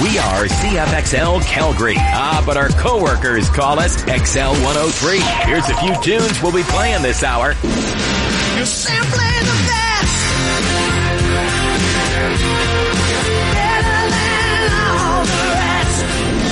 We are CFXL Calgary. But our coworkers call us XL 103. Here's a few tunes we'll be playing this hour. You're simply the best. Better than all the rest.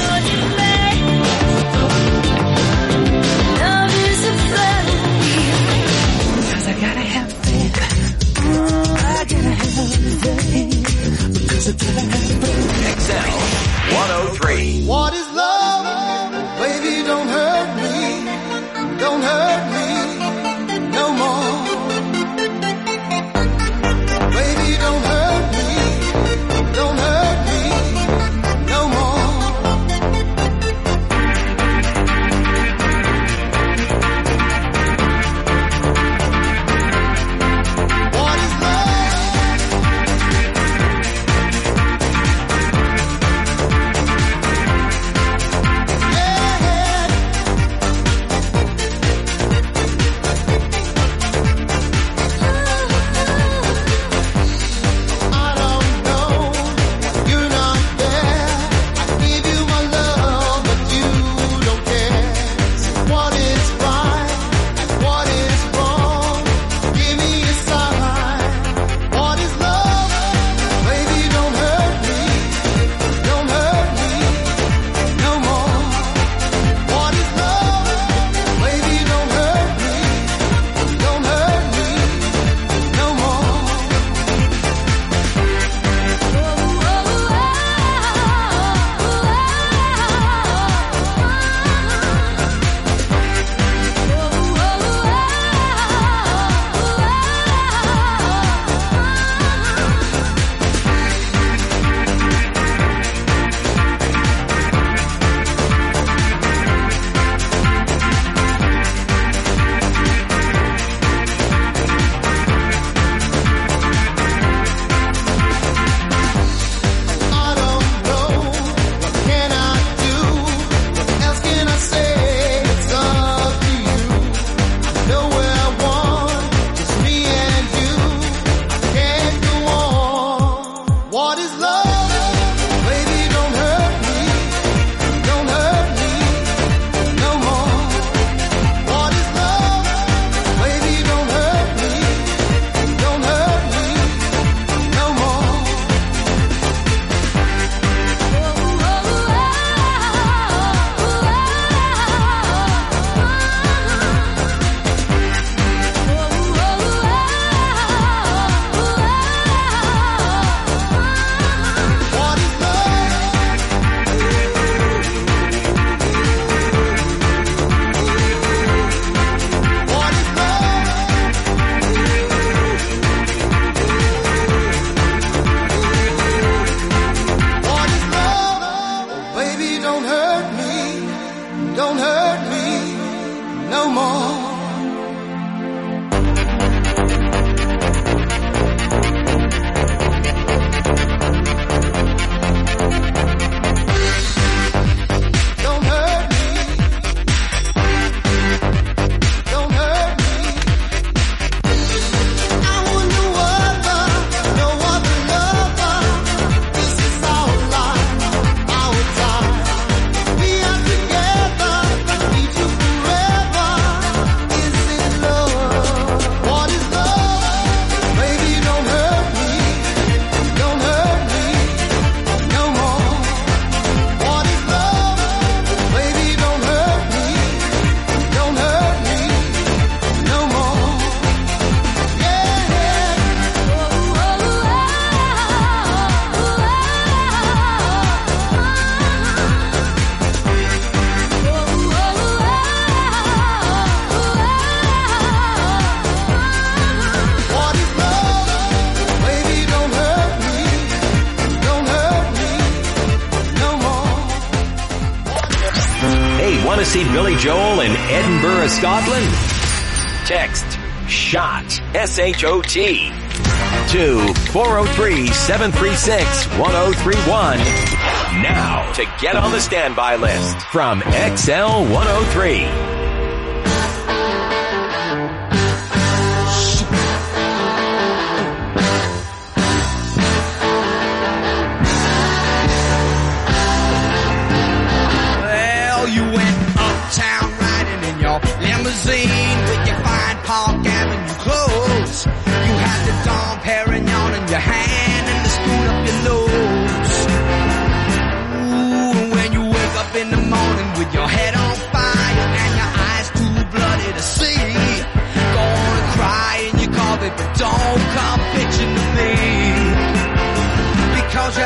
Love is a felony. 'Cause I gotta have faith. I gotta have faith. Because I gotta have faith. XL 103. What is love? Baby, don't hurt me. Don't hurt me no more. Baby, don't hurt me. Don't hurt me no more. What is love? I don't know, you're not there. I give you my love, but you don't care. What is right and what is wrong? Give me a sign. What is love? Baby, don't hurt me. Don't hurt me no more. What is love? Baby, don't hurt me. Don't hurt me no more. I don't know, what can I do? What else can I say? It's up to you. I know where I want, just me and you. I can't go on. What is love? Baby, don't hurt me. Don't hurt me no more. What is love? Baby, don't hurt me. Don't hurt me no more. What is love? What is love? What is love? Baby, don't hurt me. Don't hurt me no more. Don't hurt me. Don't hurt me. I want no other lover. This is our life, our time. We are together, need you forever. Is it love? What is love? Baby, don't hurt me. Don't hurt me no more. What is love? Baby, don't hurt me. Don't hurt me no more. What is love? Baby, don't hurt me. Don't hurt me no more. Hey, want to see Billy Joel in Edinburgh, Scotland? Text SHOT, S-H-O-T, to 403-736-1031 now to get on the standby list from XL 103.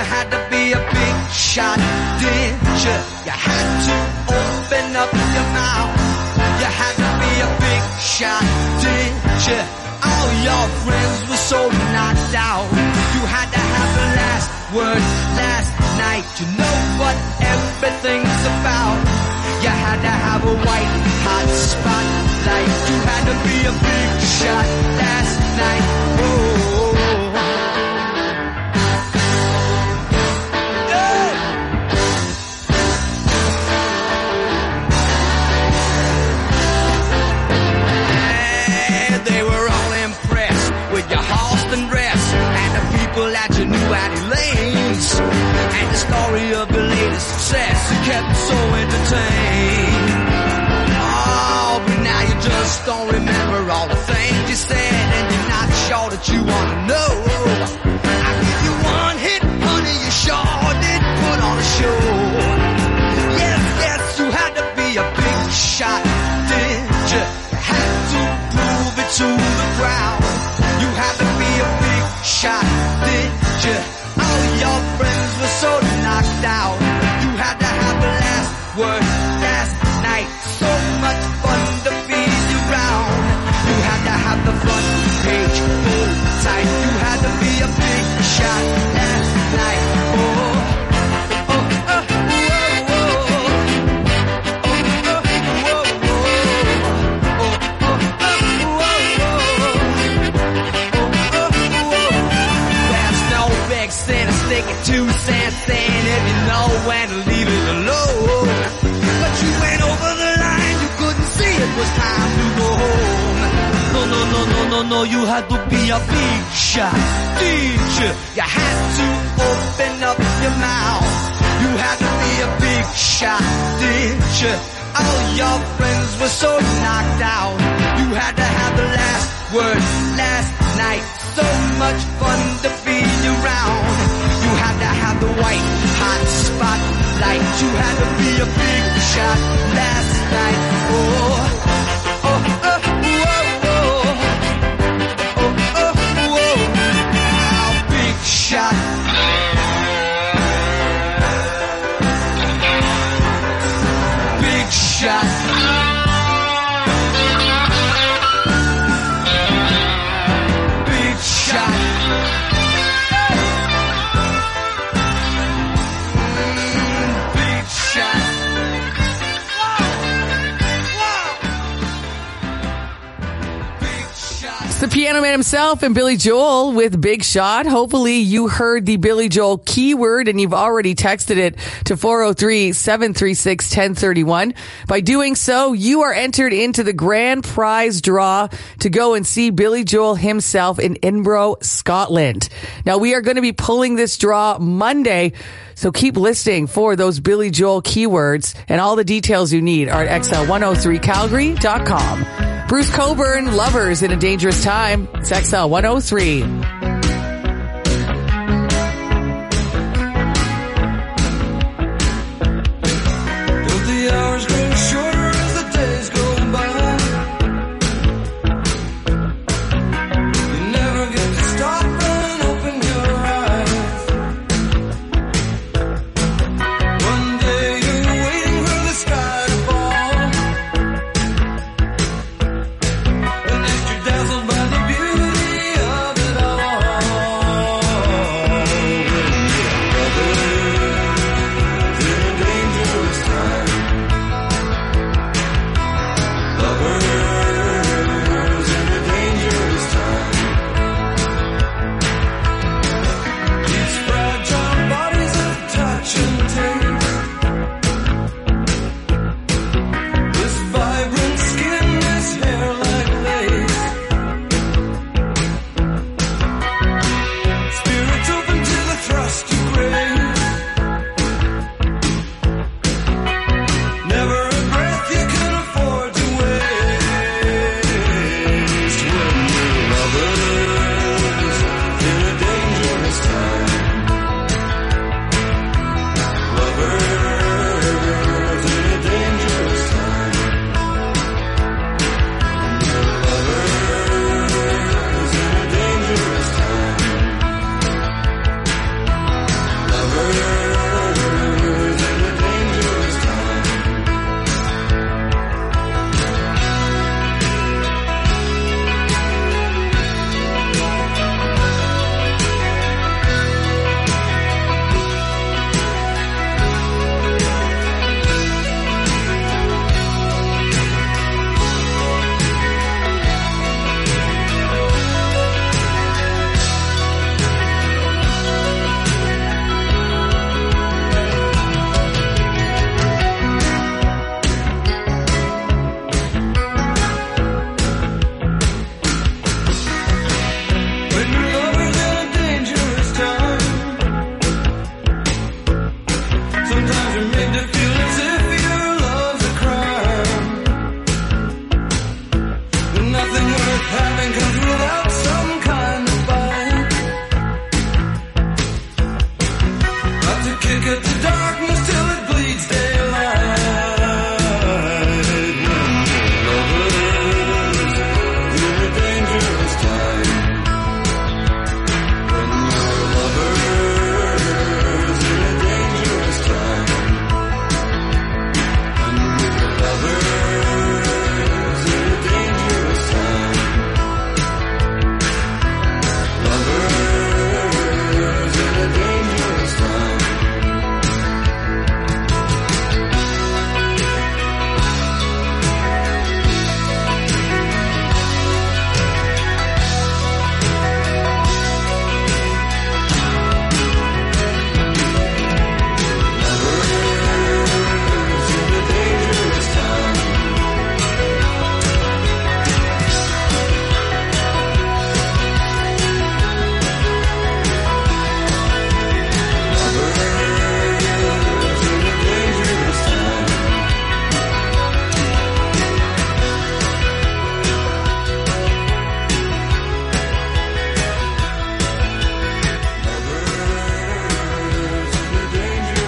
had to be a big shot, didn't you? You had to open up your mouth. You had to be a big shot, didn't you? All your friends were so knocked out. You had to have the last word last night. You know what everything's about. You had to have a white hot spotlight. You had to be a big shot last night. Oh. And the story of your latest success, it kept me so entertained. Oh, but now you just don't remember all the things you said, and you're not sure that you want to know. I give you one hit, honey, you sure did put on a show. Yes, you had to be a big shot, didn't you? You had to prove it to the crowd. You had to be a big shot, didn't you? All your friends were so knocked out. You had to have the last word last night. So much fun to be around. You had to have the front page full tight. You had to be a big shot last night. Stick it 2 cents saying if you know when to leave it alone. But you went over the line, you couldn't see it was time to go home. No, you had to be a big shot, didn't you? You had to open up your mouth. You had to be a big shot, didn't you? All your friends were so knocked out. You had to have the last word last night. So much fun to be around. You had to have the white hot spotlight. You had to be a big shot last night. Big shot. Big shot. Big shot. The Piano Man himself and Billy Joel with Big Shot. Hopefully you heard the Billy Joel keyword and you've already texted it to 403-736-1031. By doing so, you are entered into the grand prize draw to go and see Billy Joel himself in Edinburgh, Scotland. Now we are going to be pulling this draw Monday, so keep listening for those Billy Joel keywords, and all the details you need are at XL103Calgary.com. Bruce Coburn, Lovers in a Dangerous Time. It's XL 103. Dazzled by the beauty of it all.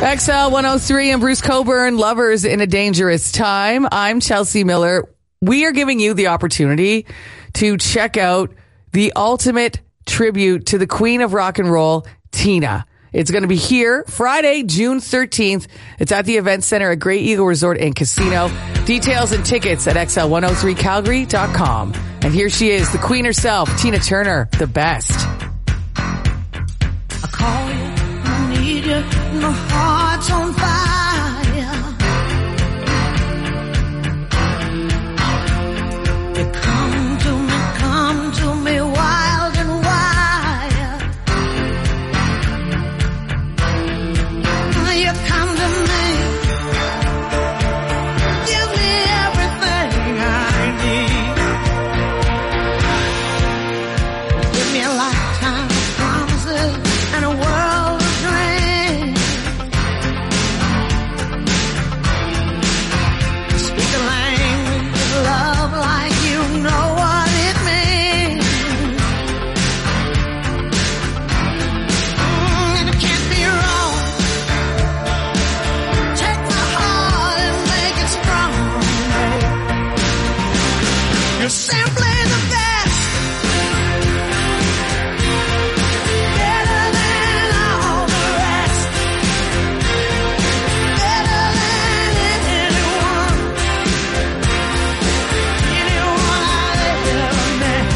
XL 103 and Bruce Coburn, Lovers in a Dangerous Time. I'm Chelsea Miller. We are giving you the opportunity to check out the ultimate tribute to the Queen of Rock and Roll, Tina. It's going to be here Friday, June 13th. It's at the Event Center at Great Eagle Resort and Casino. Details and tickets at xl103calgary.com. And here she is, the Queen herself, Tina Turner, the best. I call you, I need you, my heart's on fire. You come to me wild and wild. You come to me, give me everything I need. Give me a lifetime of promises and a world of dreams. Speak the language of love like you know what it means. And it can't be wrong. Take my heart and make it strong. You're simply the best. Better than all the rest. Better than anyone. Anyone I've ever met.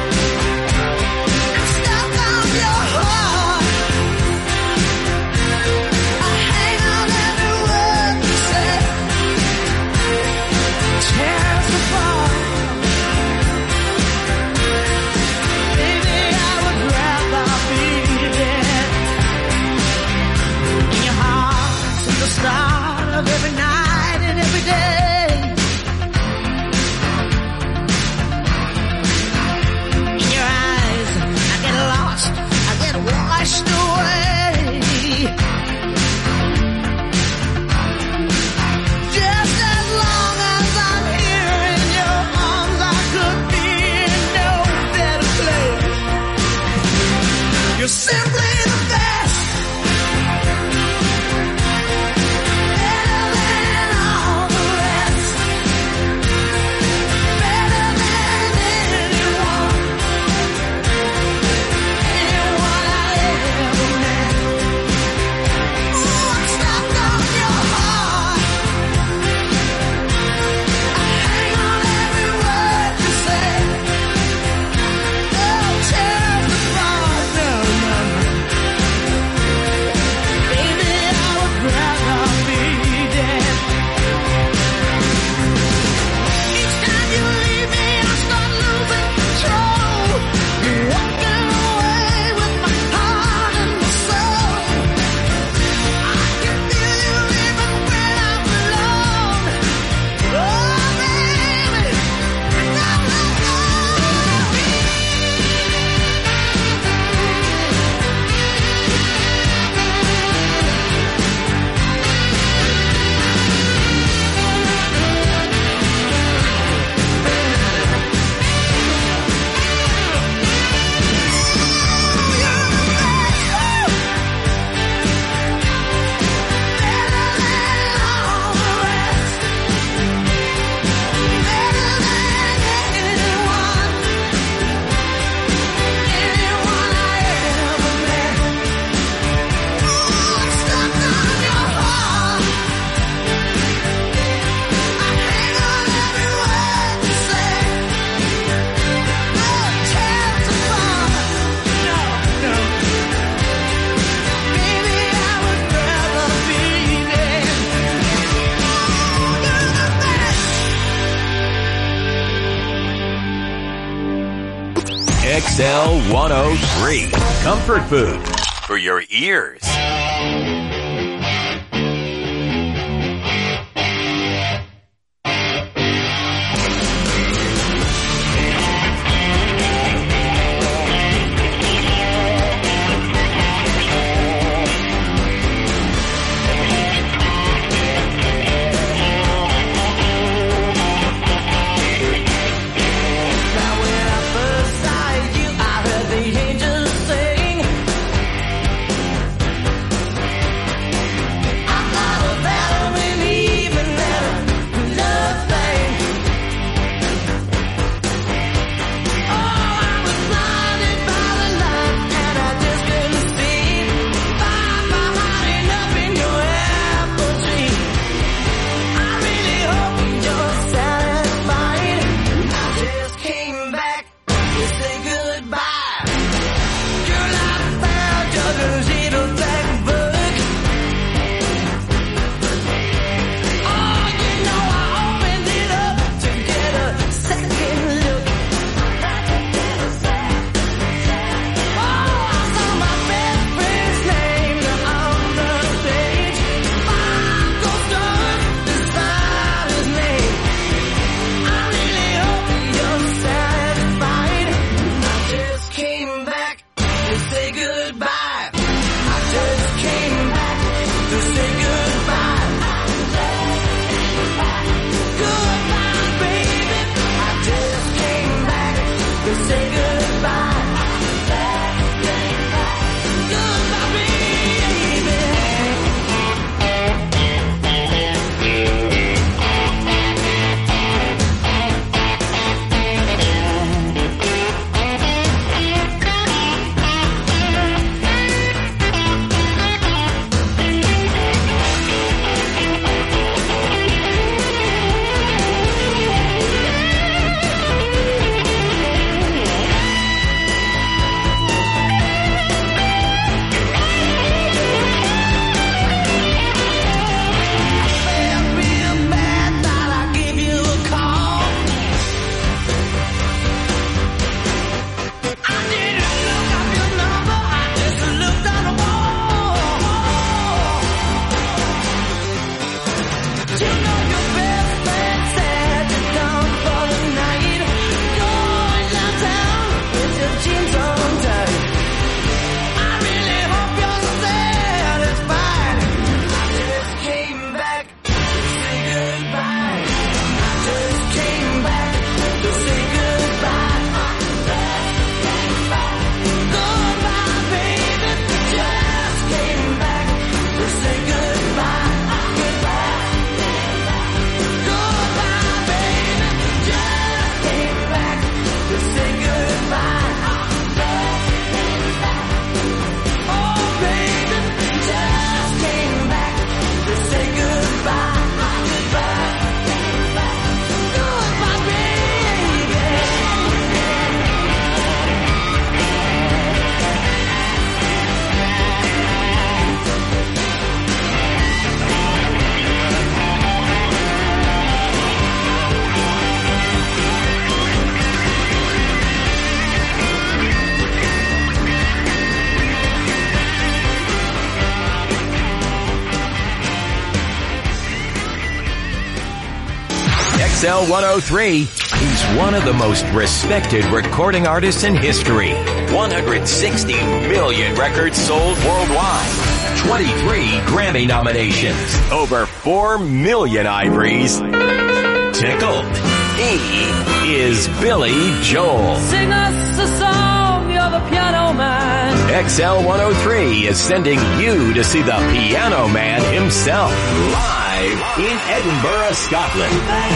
I'm stuck on your heart. I hang on every word you say. Tear us apart. Baby, I would rather be dead. In your heart, since the start of every night and every day. In your eyes, I get lost, I get washed away. Just as long as I'm here in your arms, I could be in no better place. You're simply the best. Better than all the rest. Better than anyone. Anyone I ever met. Ooh, I'm stuck on your heart. I hang on every word you say. Oh, tear us apart, no, no. Baby, I would rather be dead. Each time you leave me, I start losing control. You're walking away with my heart and my soul. I can feel you even when I'm alone. Oh, baby, no, no, XL 103. Comfort food for your ears. Now when I first saw you, I heard the angels sing. goodbye. Girl, I found your little black book. Oh, you know I opened it up to get a second look. Oh, I saw my best friend's name on the page. 5 gold stars beside his name. I really hope you're satisfied. I just came back to say goodbye. I just came back to say goodbye. Goodbye, baby. I just came back to say goodbye. Goodbye, baby. Feel bad that I gave you a call. I didn't look up your number, I just looked on the wall. You know your best friend said you're done for the night. Going downtown with your jeans on tight. I really hope you're satisfied. I just came back to say goodbye. I just came back to say goodbye. Goodbye, baby. Just came back to say goodbye. Goodbye, baby. Just came back to say goodbye. Oh, baby, just came back to say goodbye. Goodbye, baby. XL 103. He's one of the most respected recording artists in history. 160 million records sold worldwide. 23 Grammy nominations. Over 4 million ivories. Tickled. He is Billy Joel. Sing us a song, you're the piano man. XL 103 is sending you to see the Piano Man himself. Live in Edinburgh, Scotland.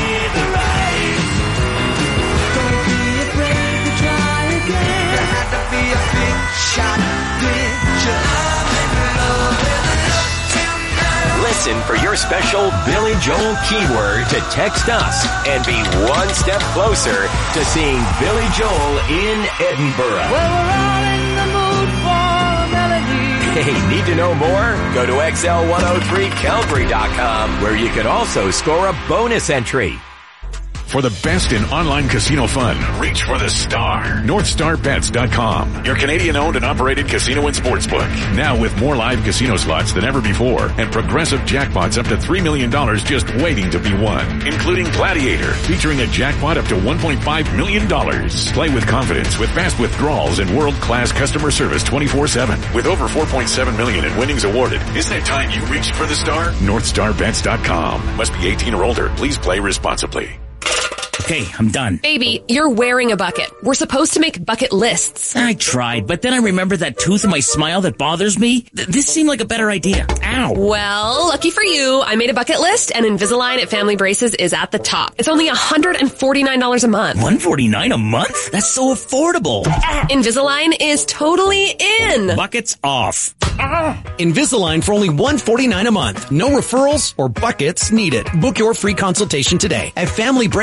Don't be afraid to try again. There had to be a big shot. Did you love with a look tonight? Listen for your special Billy Joel keyword to text us and be one step closer to seeing Billy Joel in Edinburgh. Well, we're all in the mood for a melody. Hey, need to know more? Go to XL103Calgary.com where you can also score a bonus entry. For the best in online casino fun, reach for the star. NorthstarBets.com, your Canadian-owned and operated casino and sportsbook. Now with more live casino slots than ever before and progressive jackpots up to $3 million just waiting to be won, including Gladiator, featuring a jackpot up to $1.5 million. Play with confidence with fast withdrawals and world-class customer service 24/7. With over $4.7 million in winnings awarded, isn't it time you reached for the star? NorthstarBets.com. Must be 18 or older. Please play responsibly. Okay, I'm done. Baby, you're wearing a bucket. We're supposed to make bucket lists. I tried, but then I remembered that tooth in my smile that bothers me. This seemed like a better idea. Ow. Well, lucky for you, I made a bucket list, and Invisalign at Family Braces is at the top. It's only $149 a month. $149 a month? That's so affordable. Invisalign is totally in. Buckets off. Invisalign for only $149 a month. No referrals or buckets needed. Book your free consultation today at FamilyBraces.com.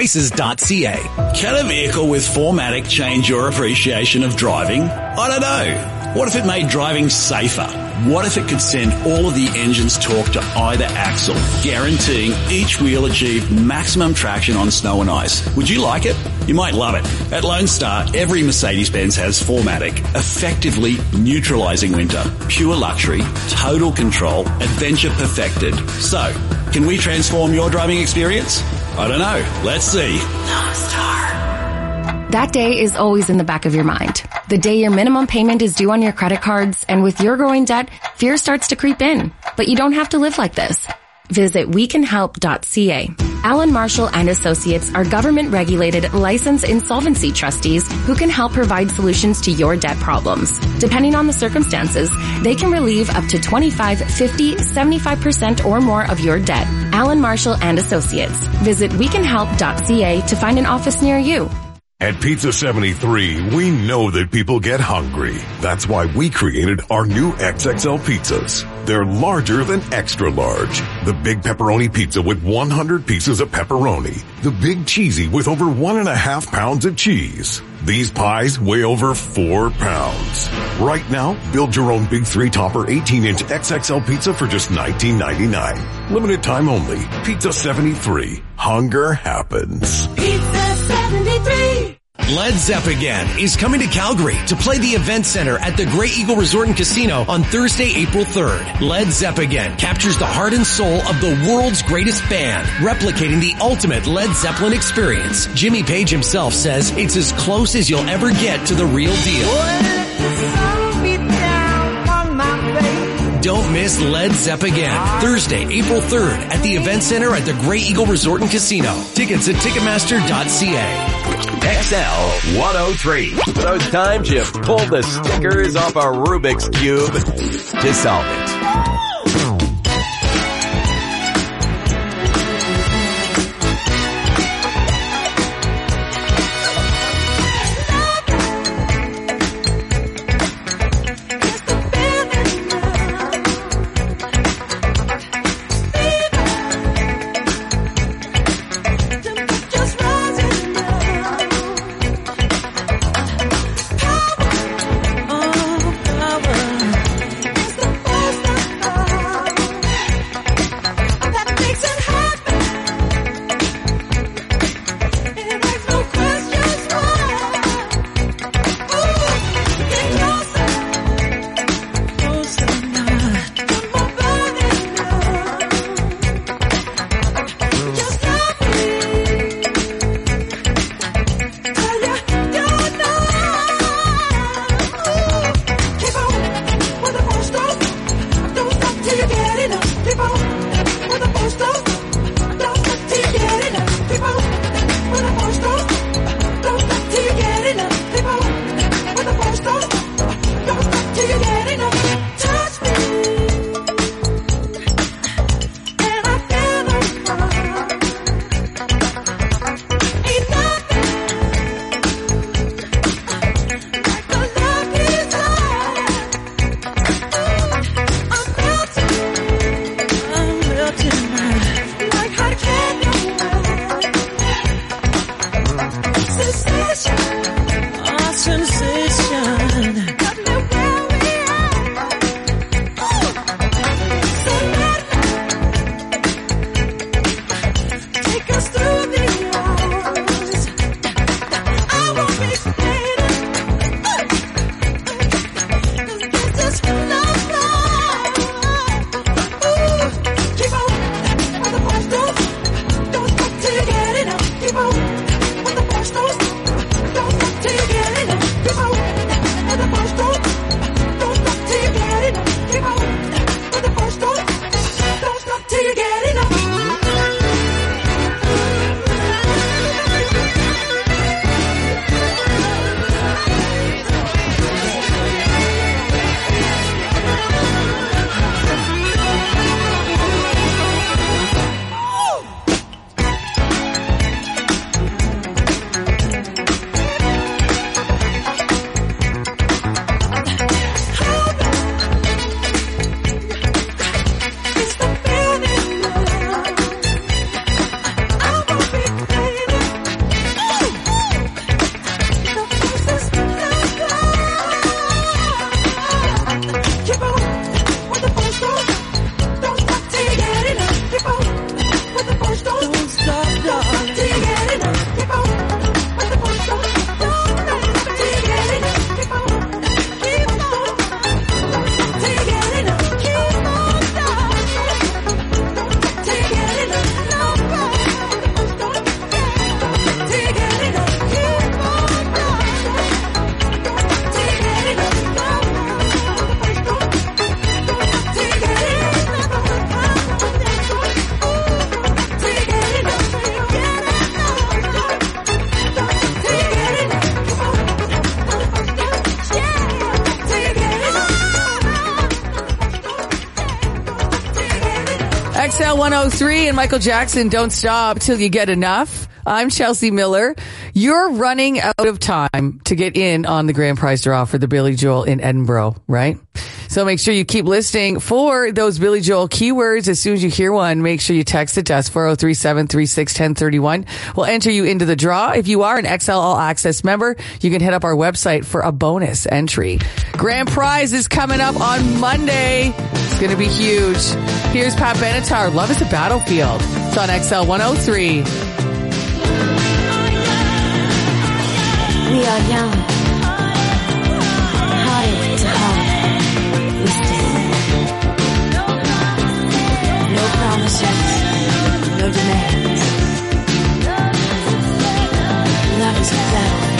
weekenhelp.ca. Can a vehicle with 4MATIC change your appreciation of driving? I don't know. What if it made driving safer? What if it could send all of the engine's torque to either axle, guaranteeing each wheel achieved maximum traction on snow and ice? Would you like it? You might love it. At Lone Star, every Mercedes-Benz has 4MATIC, effectively neutralizing winter. Pure luxury, total control, adventure perfected. So, can we transform your driving experience? I don't know. Let's see. Lone Star. That day is always in the back of your mind. The day your minimum payment is due on your credit cards, and with your growing debt, fear starts to creep in. But you don't have to live like this. Visit weekenhelp.ca. Allen Marshall and Associates are government-regulated, licensed insolvency trustees who can help provide solutions to your debt problems. Depending on the circumstances, they can relieve up to 25, 50, 75% or more of your debt. Allen Marshall and Associates. Visit weekenhelp.ca to find an office near you. At Pizza 73, we know that people get hungry. That's why we created our new XXL pizzas. They're larger than extra large. The big pepperoni pizza with 100 pieces of pepperoni. The big cheesy with over 1.5 pounds of cheese. These pies weigh over 4 pounds. Right now, build your own big 3-topper 18-inch XXL pizza for just $19.99. Limited time only. Pizza 73. Hunger happens. Pizza 73. Led Zeppelin is coming to Calgary to play the Event Center at the Great Eagle Resort and Casino on Thursday, April 3rd. Led Zeppelin captures the heart and soul of the world's greatest band, replicating the ultimate Led Zeppelin experience. Jimmy Page himself says it's as close as you'll ever get to the real deal. Don't miss Led Zeppelin, Thursday, April 3rd at the Event Center at the Great Eagle Resort and Casino. Tickets at Ticketmaster.ca. XL 103. Those times you pulled the stickers off a Rubik's Cube to solve it. Oh, power. XL 103 and Michael Jackson, Don't Stop Till You Get Enough. I'm Chelsea Miller. You're running out of time to get in on the grand prize draw for the Billy Joel in Edinburgh, right? So make sure you keep listening for those Billy Joel keywords. As soon as you hear one, make sure you text it to us, 403-736-1031. We'll enter you into the draw. If you are an XL All Access member, you can hit up our website for a bonus entry. Grand prize is coming up on Monday. It's going to be huge. Here's Pat Benatar, Love is a Battlefield. It's on XL 103. We are young, heartache to heart, we stand. No promises, no demands. Love is a battlefield.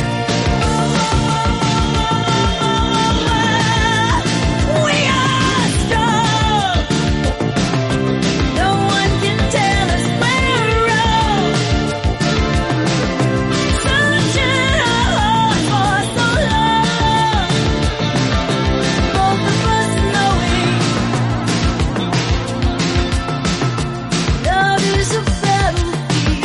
We are strong. No one can tell us we're wrong. Searching our hearts for so long. Both of us knowing love is a battlefield.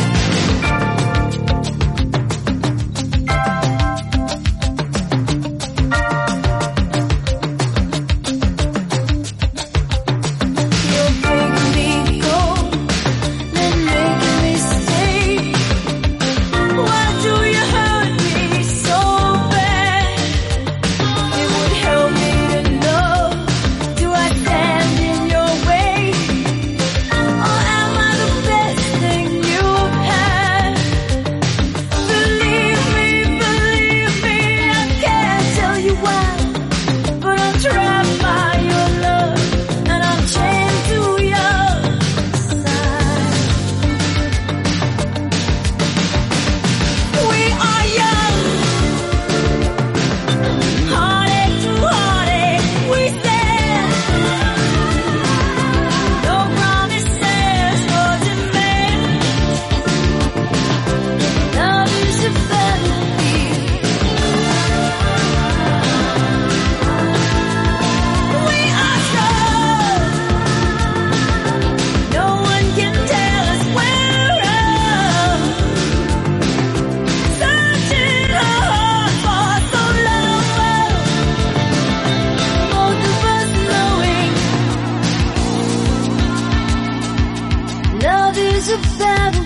You're bringing me cold, then making me stay. Why do you hurt me so bad? It would help me to know. Do I stand in your way, or am I the best thing you've had? Believe me, I can't tell you why, but I'm trapped by your love, and I'm chained to your side. We are young, heartache to heartache, we stand. No promises, no demands. Love is a battlefield. We are strong. No one can tell us we're wrong. Searching our hearts for so long. Both of us knowing love is a battlefield.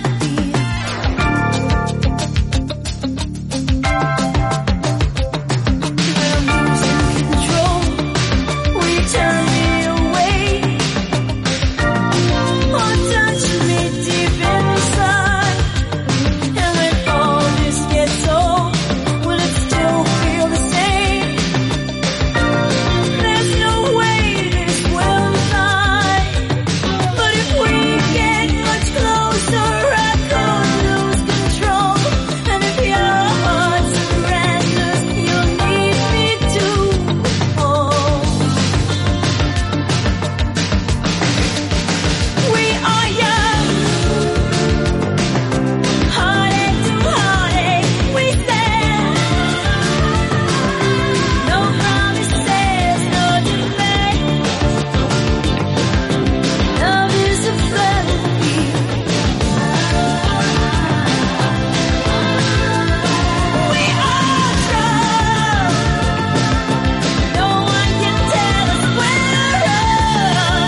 When I'm losing control, will you turn me away, or touch me deep inside? And when all this gets old, will it still feel the same? There's no way this will die, but if we get much closer, I could lose control. And if your heart surrenders, you'll need me to hold. We are young, heartache to heartache, we stand. No promises, no demands. Love is a battlefield. We are strong. No one can tell us we're wrong.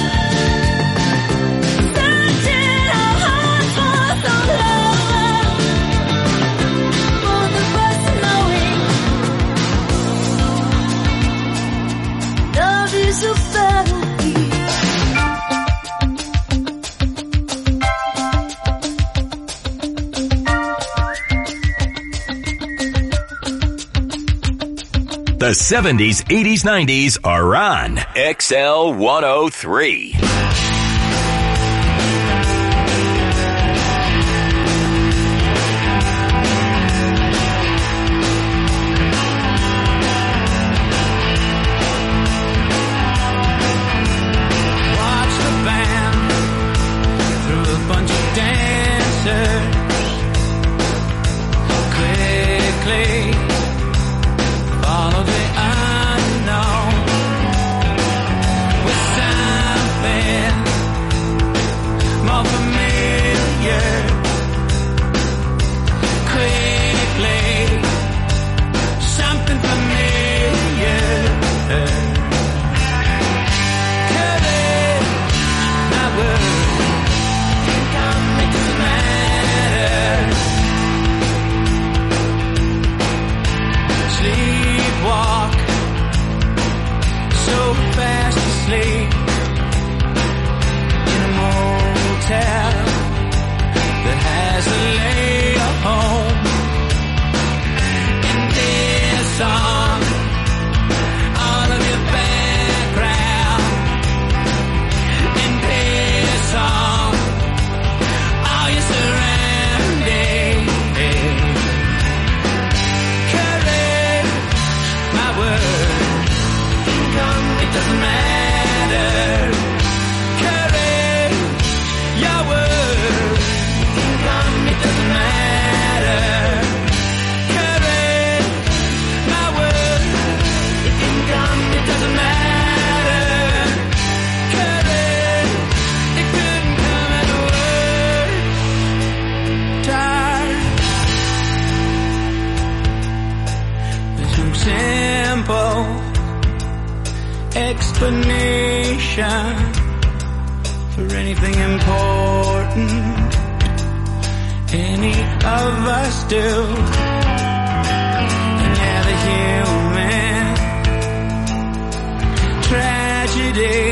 Searching our hearts for so long. Both of us knowing love is a battlefield. The 70s, 80s, 90s are on XL 103. Watch the band through a bunch of dancers. Quickly follow the unknown with something doesn't matter. Carry your word. It doesn't matter. Carry my word. It doesn't matter. Carry, it couldn't come at a word. Tired. There's no simple explanation for anything important any of us do. And yeah, the human tragedy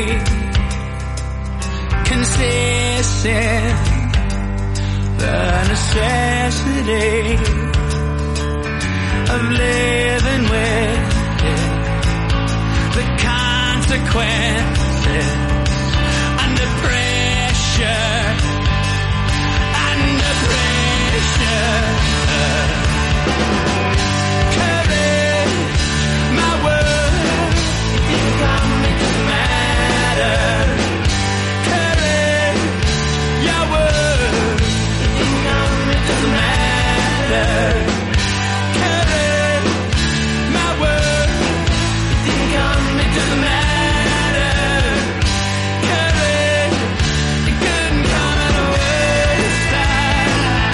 consists in the necessity of living with it. The consequences under pressure. Under pressure. Courage, my word. It doesn't matter. Courage, your word. It doesn't matter. Courage, my word. It doesn't matter. Courage, it couldn't come at a worse time.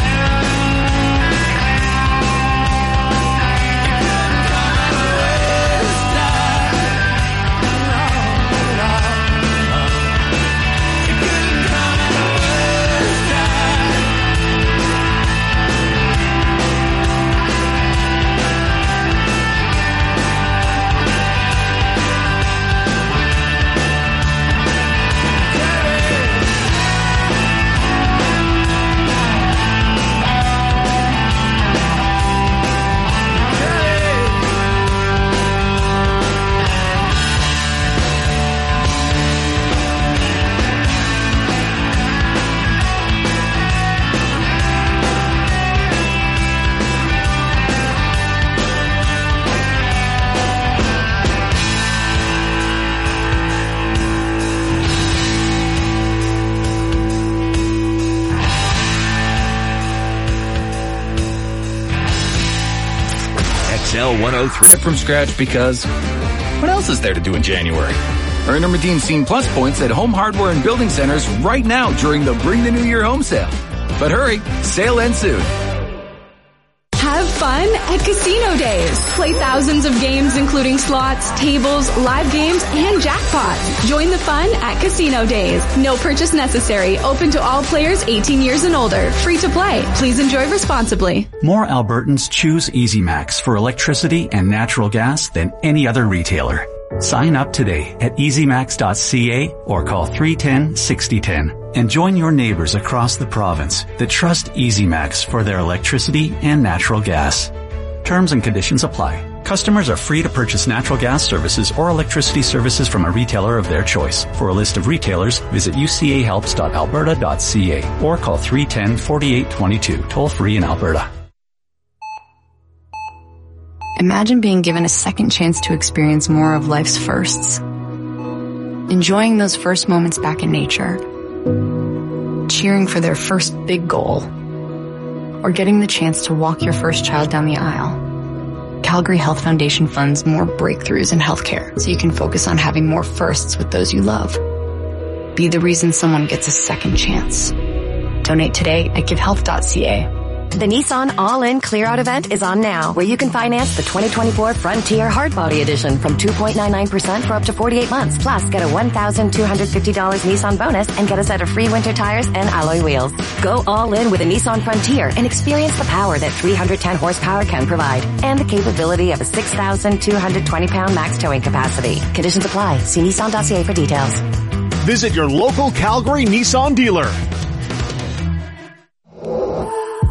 XL 103 from scratch because what else is there to do in January? Earn or redeem Scene Plus points at home hardware and building centers right now during the Bring the New Year home sale. But hurry, sale ends soon. Have fun at Casino Days. Play thousands of games including slots, tables, live games, and jackpots. Join the fun at Casino Days. No purchase necessary. Open to all players 18 years and older. Free to play. Please enjoy responsibly. More Albertans choose EasyMax for electricity and natural gas than any other retailer. Sign up today at easymax.ca or call 310-6010 and join your neighbors across the province that trust EasyMax for their electricity and natural gas. Terms and conditions apply. Customers are free to purchase natural gas services or electricity services from a retailer of their choice. For a list of retailers, visit ucahelps.alberta.ca or call 310-4822, toll free in Alberta. Imagine being given a second chance to experience more of life's firsts. Enjoying those first moments back in nature. Cheering for their first big goal. Or getting the chance to walk your first child down the aisle. Calgary Health Foundation funds more breakthroughs in healthcare so you can focus on having more firsts with those you love. Be the reason someone gets a second chance. Donate today at givehealth.ca. The Nissan All-In Clear-Out event is on now, where you can finance the 2024 Frontier Hardbody Edition from 2.99% for up to 48 months. Plus, get a $1,250 Nissan bonus and get a set of free winter tires and alloy wheels. Go all in with a Nissan Frontier and experience the power that 310 horsepower can provide and the capability of a 6,220-pound max towing capacity. Conditions apply. See Nissan.ca for details. Visit your local Calgary Nissan dealer.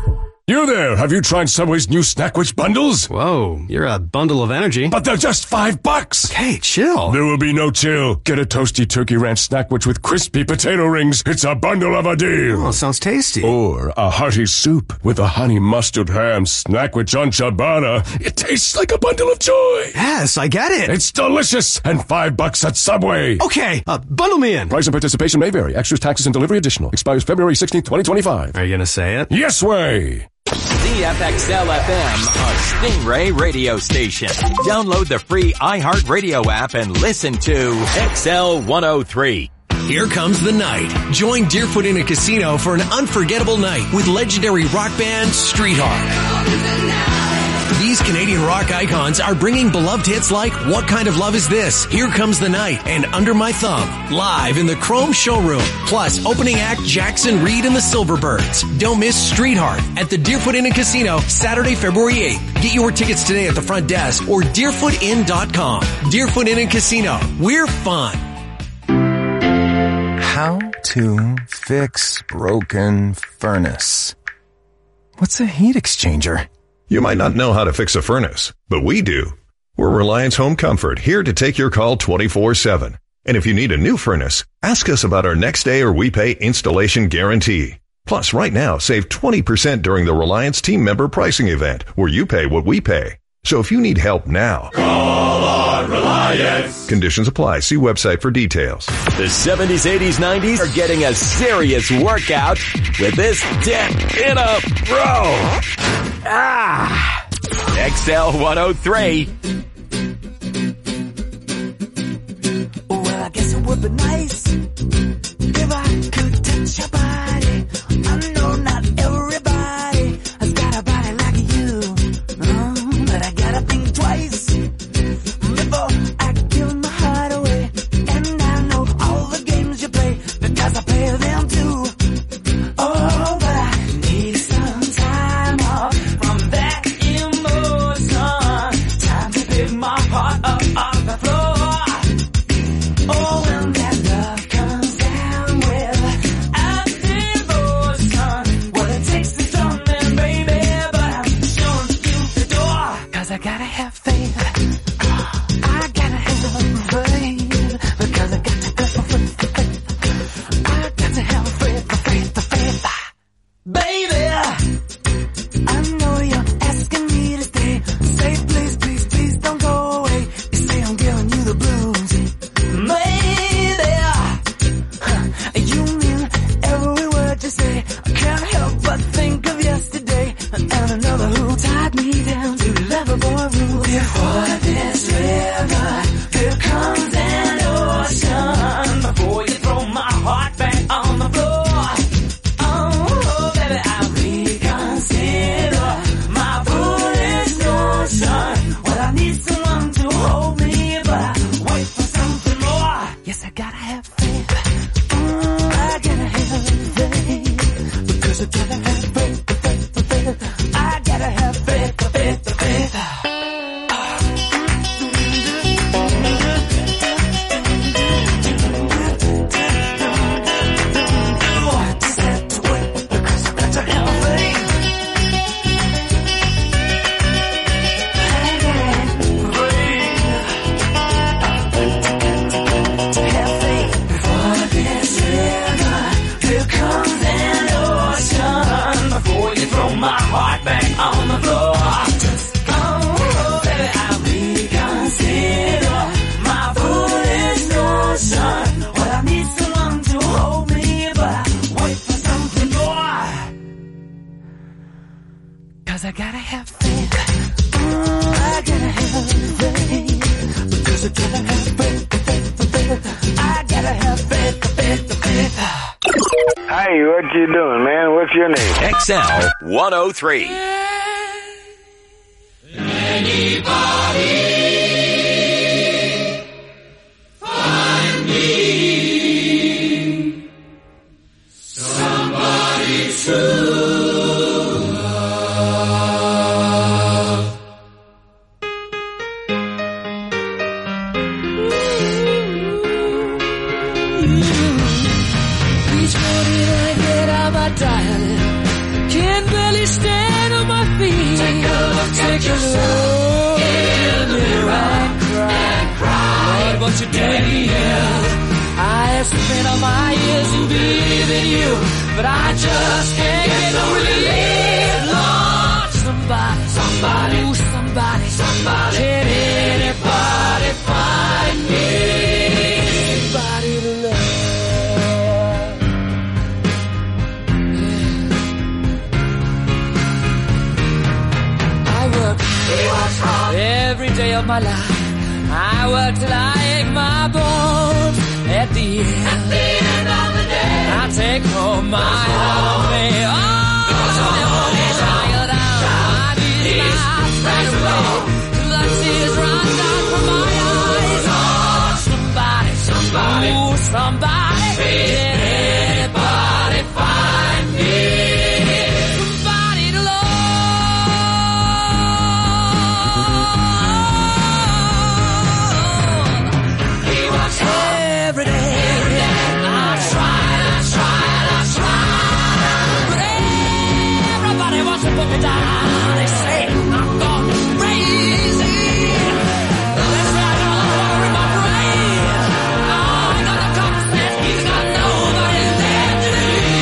You there, have you tried Subway's new Snackwich bundles? Whoa, you're a bundle of energy. But they're just $5. Hey, chill. There will be no chill. Get a toasty turkey ranch Snackwich with crispy potato rings. It's a bundle of a deal. Oh, sounds tasty. Or a hearty soup with a honey mustard ham Snackwich on ciabatta. It tastes like a bundle of joy. Yes, I get it. It's delicious and $5 at Subway. Okay, bundle me in. Price and participation may vary. Extras, taxes, and delivery additional. Expires February 16th, 2025. Are you going to say it? Yes way. ZFXL FM, a Stingray radio station. Download the free iHeartRadio app and listen to XL 103. Here comes the night. Join Deerfoot Inn & Casino for an unforgettable night with legendary rock band Streetheart. These Canadian rock icons are bringing beloved hits like What Kind of Love Is This?, Here Comes the Night, and Under My Thumb, live in the Chrome Showroom. Plus, opening act Jackson Reed and the Silverbirds. Don't miss Streetheart at the Deerfoot Inn & Casino, Saturday, February 8th. Get your tickets today at the front desk or deerfootin.com. Deerfoot Inn & Casino. We're fun. How to fix broken furnace. What's a heat exchanger? You might not know how to fix a furnace, but we do. We're Reliance Home Comfort, here to take your call 24/7. And if you need a new furnace, ask us about our next day or we pay installation guarantee. Plus, right now, save 20% during the Reliance team member pricing event, where you pay what we pay. So if you need help now, call on Reliance. Conditions apply. See website for details. The 70s, 80s, 90s are getting a serious workout with this Deck in a Row. XL 103. Well, I guess it would be nice if I could touch your body. I know not everybody has got a body like you, but I gotta think twice before I give my heart away. And I know all the games you play because I play them too. Oh, but I need some time off from that emotion. Time to pick my heart up off the floor. Oh, when that love comes down without devotion, what it takes is something, baby, but I'm showing you the door. 'Cause I gotta have faith. I gotta have faith. Because I got to have faith. I got to have faith. Baby, I know you're asking me to stay. Say please, please, please don't go away. You say I'm giving you the blues. Maybe you mean every word you say. I can't help but think of yesterday and another who tied me down to Loverboy Rule. Before this river, here comes an ocean. Before you throw my heart back on the floor. Oh, baby, I'll reconsider my foolish notion. Well, I need someone to hold me, but I wait for something more. Yes, I gotta have faith. I gotta have faith. Because I gotta have faith. I gotta have faith. My heart back on the floor. Oh, baby, I'll reconsider my foolish notion. Well, I need someone to hold me, but I wait for something more. 'Cause I gotta have faith. I gotta have faith. Because I gotta have faith. I gotta have faith. Hey, what you doing, man? What's your name? XL 103. Anybody find me somebody to love? Each morning I get out my diary, can't barely stand feet. Take a look at yourself in the mirror and cry. Lord, what you doing here? I have spent all my years in believing you, but I just can't get no relief. Lord, somebody, ooh, somebody, can anybody find me somebody to love? I work every day of my life. I work till I ache my bones. At the end of the day, I take home my homie. Oh, tired out, I need my right away. Till the tears run down from my eyes. Oh, somebody, ooh, somebody, can anybody find me somebody to love? He works every day. I try. But everybody wants to put me down. They say I'm gone crazy. They say I got a lot of water in my brain. Oh, I got no common sense. He's got nobody there to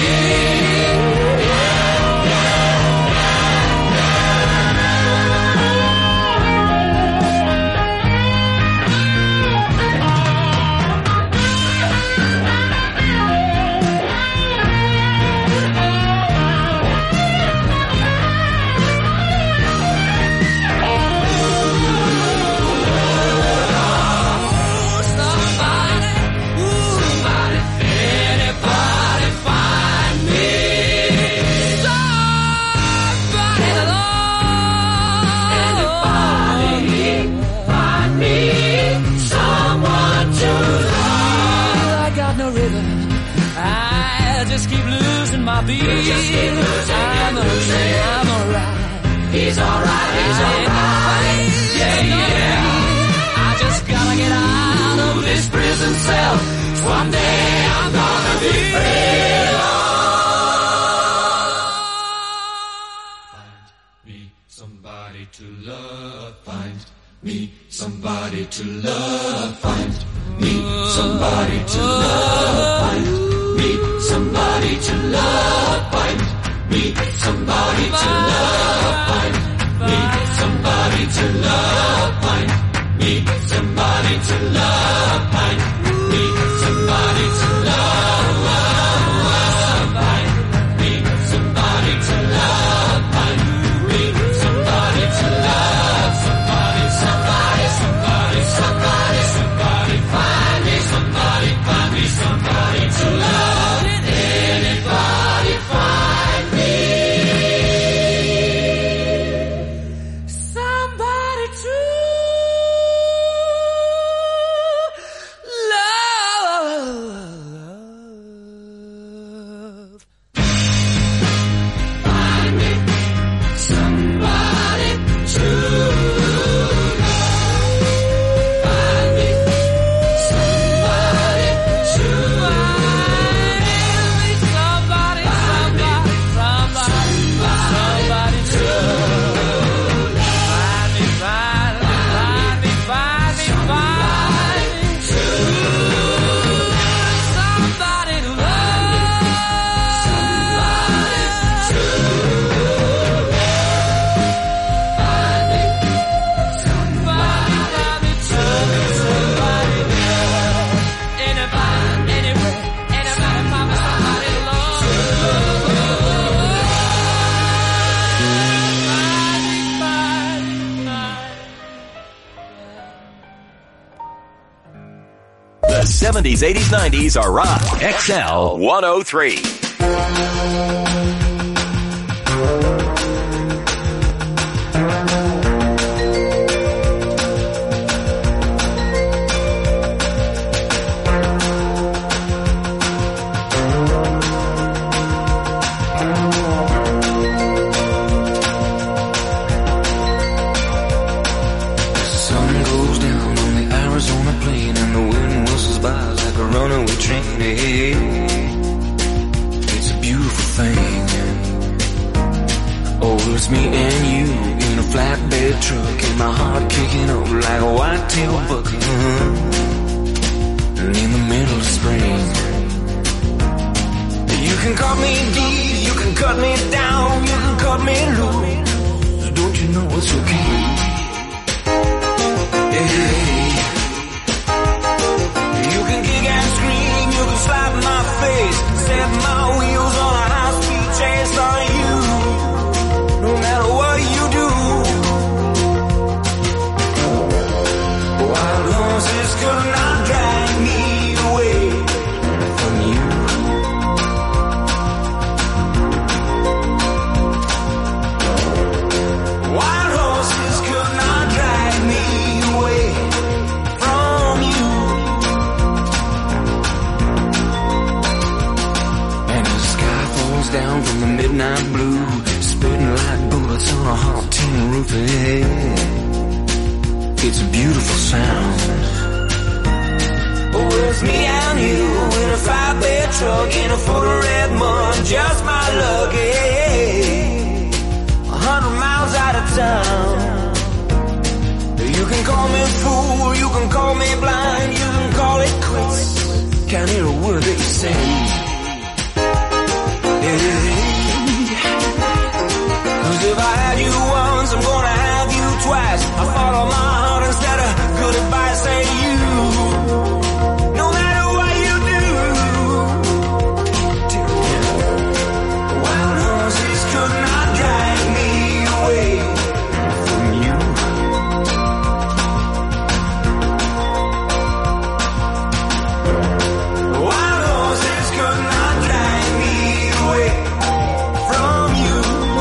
my beat. I'm alright. He's alright. Yeah. I just gotta get out of this prison cell. One day I'm gonna be free. Find me somebody to love. Find me somebody to love. Find me somebody to love. Find me somebody to love. Find me somebody to love. Find me somebody to love. Find me somebody to love. Find me somebody to love. Find me somebody to love. Find me somebody to love. Somebody. Find me somebody. Find me somebody to love. Anybody find me somebody to love? Find me somebody to love. Find me somebody to The 70s, 80s, 90s are rock. XL 103. It's a beautiful thing. Oh, it's me and flatbed truck and my heart kicking up like a white-tailed buck in the middle of spring. You can cut me deep, you can cut me down, you can cut me loose. Don't you know it's okay? Hey. You can kick and scream, you can slap my face, set my wheels on a high-speed chase on you. No matter what you do, wild horses could not drag me away from you. Wild horses could not drag me away from you. And the sky falls down from the midnight blue, spitting like bullets on a hot tin roof. It's a beautiful sound. Oh, it's me and you in a 5-bed truck in a foot of red mud, just my luck. 100 miles out of town. You can call me fool, you can call me blind, you can call it quits. Can't hear a word that you say. Cause if I had you once, I'm gonna have you twice. I follow my heart instead of good advice. Say you, no matter what you do, wild horses could not drag me away from you. Wild horses could not drag me away from you.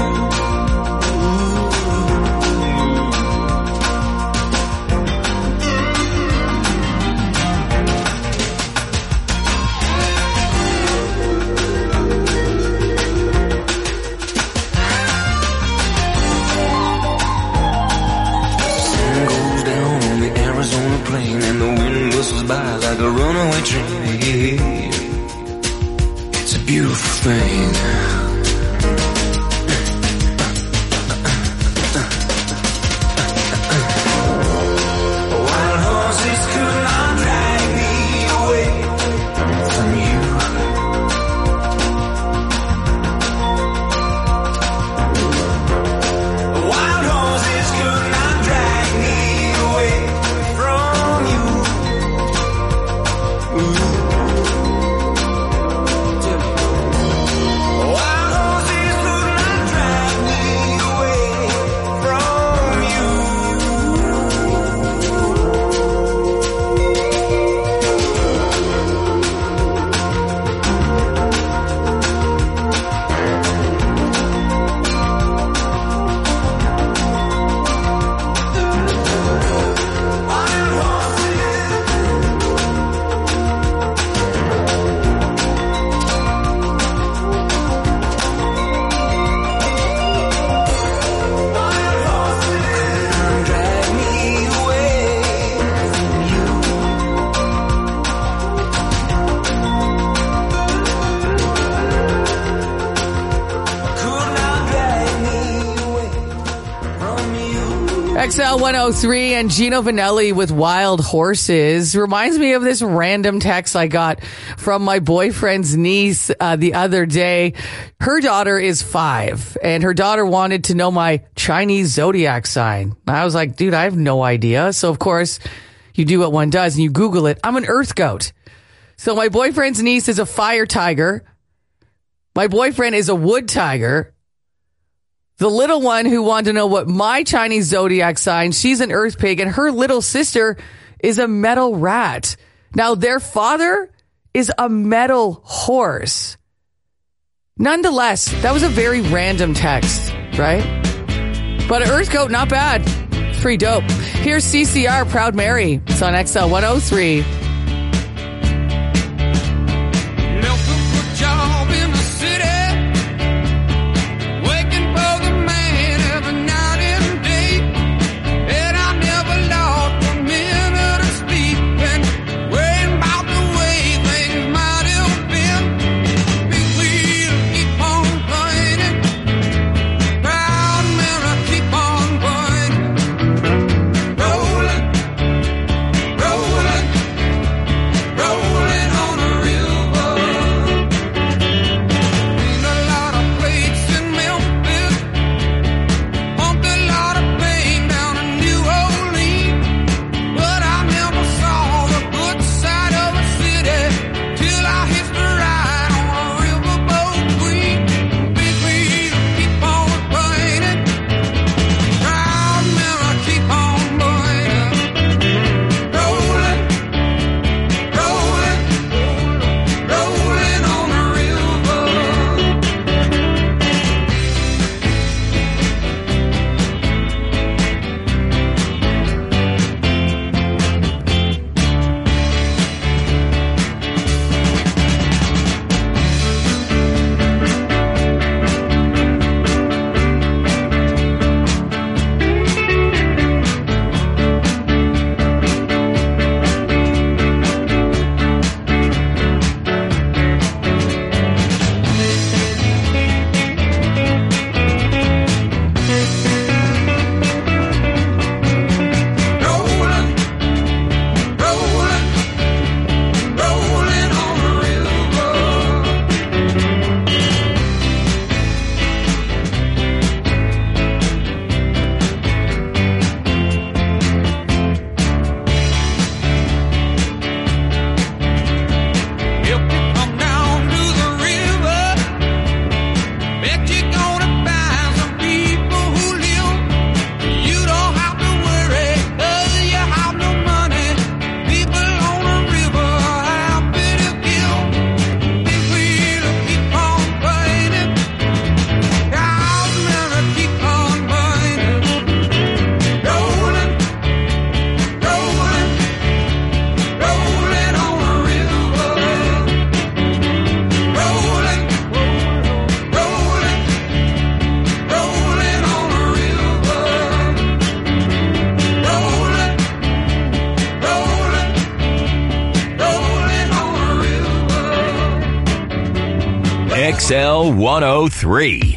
Sun goes down on the Arizona plain and the wind whistles by like a runaway train. It's a beautiful thing. Wild horses could not drag me away from you. Wild horses could not drag me away from you. Wild horses could not drag me away from you. Drag me away from you. Could not drag me away from you. XL 103 and Gino Vanelli with Wild Horses reminds me of this random text I got from my boyfriend's niece the other day. Her daughter is 5 and her daughter wanted to know my Chinese zodiac sign. I was like, dude, I have no idea. So of course you do what one does and you Google it. I'm an earth goat. So my boyfriend's niece is a fire tiger. My boyfriend is a wood tiger. The little one who wanted to know what my Chinese zodiac sign, she's an earth pig, and her little sister is a metal rat. Now, their father is a metal horse. Nonetheless, that was a very random text, right? But an earth goat, not bad. It's pretty dope. Here's CCR, Proud Mary. It's on XL 103. Job in the city, waking for the man every night and day, and I never lost a minute of sleep, and worrying about the way things might have been. Big wheel keep on turning, proud man I keep on running. XXL 103.